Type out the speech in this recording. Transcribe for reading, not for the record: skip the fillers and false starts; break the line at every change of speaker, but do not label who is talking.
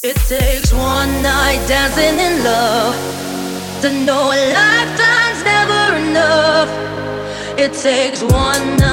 It takes one night dancing in love to know a lifetime's never enough. It takes one night